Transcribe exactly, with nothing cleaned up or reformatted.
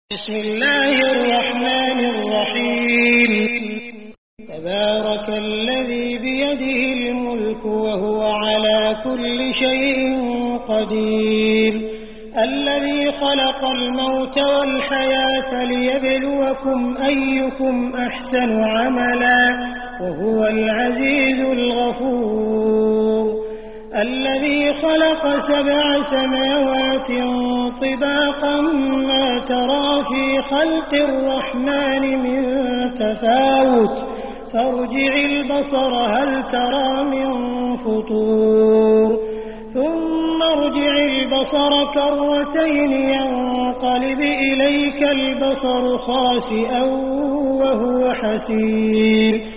بسم الله الرحمن الرحيم تبارك الذي بيده الملك وهو على كل شيء قدير الذي خلق الموت والحياة ليبلوكم أيكم أحسن عملا وهو العزيز الغفور الذي خلق سبع سماوات طباقا ما ترى في خلق الرحمن من تفاوت فارجع البصر هل ترى من فطور ثم ارجع البصر كرتين ينقلب إليك البصر خاسئا وهو حسير